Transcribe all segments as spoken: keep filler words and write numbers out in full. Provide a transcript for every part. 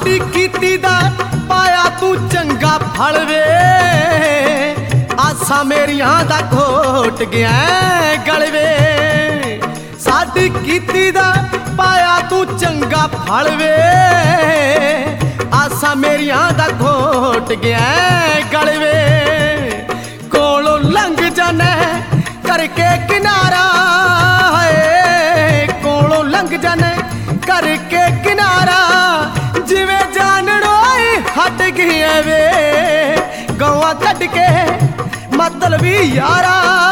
साडी कीती दा पाया तू चंगा फल वे, आसा मेरियां दा घोट गया गल वे। साडी कीती दा पाया तू चंगा फल वे, आसा मेरियां दा घोट गया गल वे। कोलों लंघ जाने करके किनारा है, कोलों लंघ जाने करके किनारा, जिवें जानड़ो हट गया वे। गौआ कट के मतलबी यारा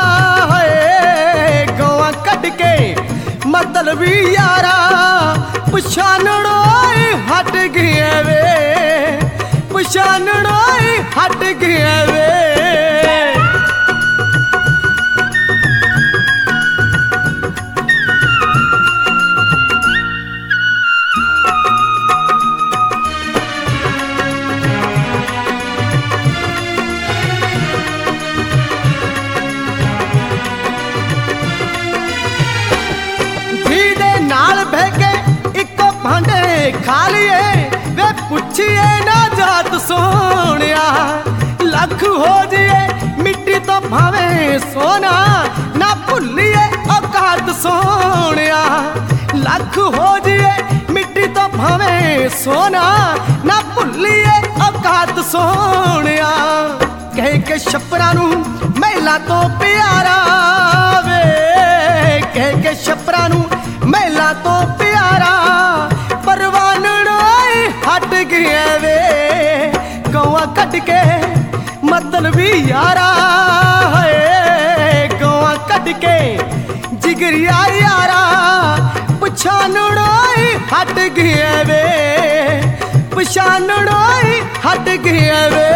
है, गौआ कट के मतलबी यारा, पछानड़ो हट गया वे, पछानड़ो हट गया वे। खा लिए वे पुछिए ना जात सोनिया, लख हो जिए मिट्टी तो भावे सोना, ना भुलिए औकात सोनिया। लख हो जिए मिट्टी तो भावे सोना, ना भुलिए औकात सोनिया। कह के छपरा नू महिला तो प्यारा वे, कह के छपरा नू महिला तो प्यारा, परवानड़ो हट गया वे। गौआ कट के मतलबी यारा है, गौआ कट के जिगरिया यारा, पछानड़ो हट गया वे, पछानड़ो हट गया वे।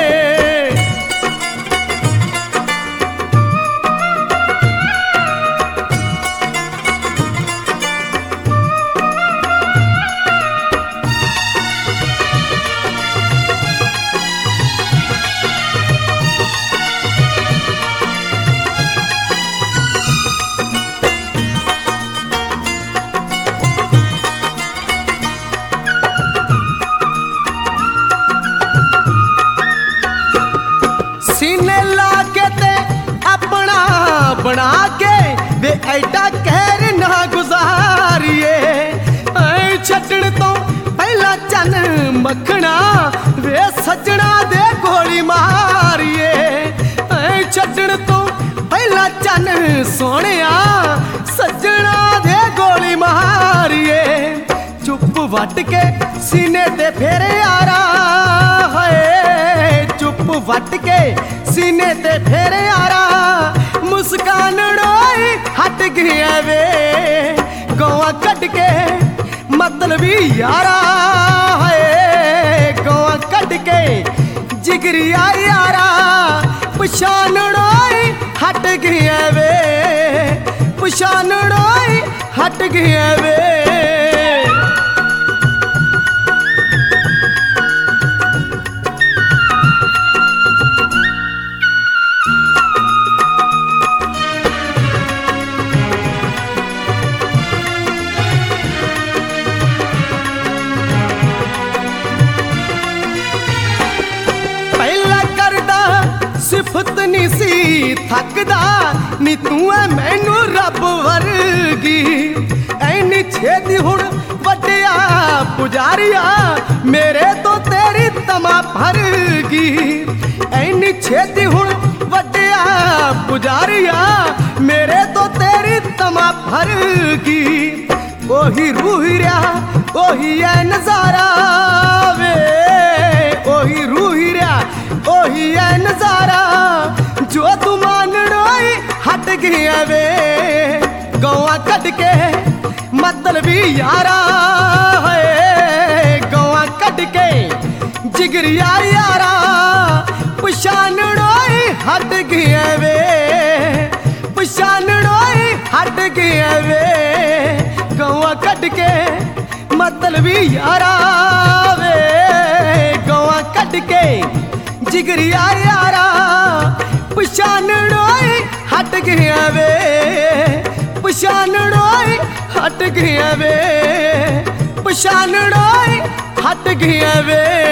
सीने ला के ते अपना बना के वे ऐडा कहर ना गुजारिए। छटन तो पहला चन मखना वे सजना दे गोली मारिए। छटन तो पहला चन सोनिया सजना दे गोली मारिए। चुप वट के सीने ते फेरे यारा है, चुप वट के सीने ते फेरे यारा, मुस्कानड़ो हट गया वे। गौआ कट के मतलबी यारा है, गौआ कट के जिगरिया यारा, पछानड़ो हट गया वे, पछानड़ो हट गया वे। सिफत नी सी थकदा नी तू है मैनू रब वर्गी। ऐनी छेती हुण वड्डिया पुजारिया मेरे तो तेरी तमा भरगी। ऐनी छेती हुण वड्डिया पुजारिया मेरे तो तेरी तमा भरगी। ओही रूह रहा ओही है नजारा वे, ओही रूह रहा ओही है नजारा, जो तू मानड़ो हट गया वे। गौआ कट के मतलबी यारा है, गौआ कट के जिगरिया यारा, पछानड़ो हट गया वे, पछानड़ो हट गया वे। गौआ कट के मतलबी यारा वे, गौआ कट के जिगरिया यारा, पछानड़ो हट गया वे, पछानड़ो हट गया वे, पछानड़ो हट गया वे